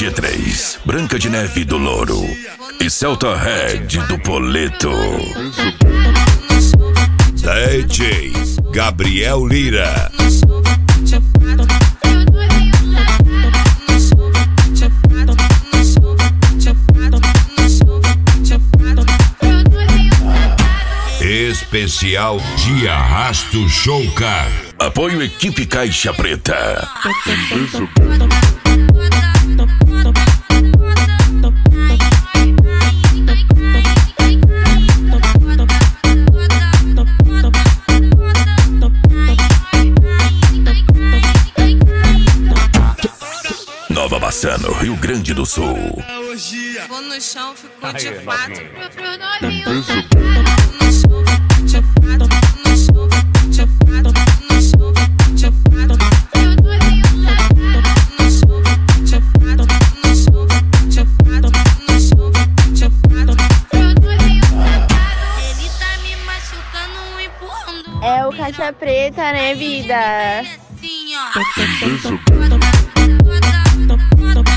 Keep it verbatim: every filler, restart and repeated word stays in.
G três, Branca de Neve do Louro e Celta Red do Poleto. D J Gabriel Lira. Especial de Arrasto Showcar. Apoio Equipe Caixa Preta. Nova Bassano, Rio Grande do Sul. Vou no chão, ficou de quatro. É o Caixa Preta, né, vida? Assim, ó.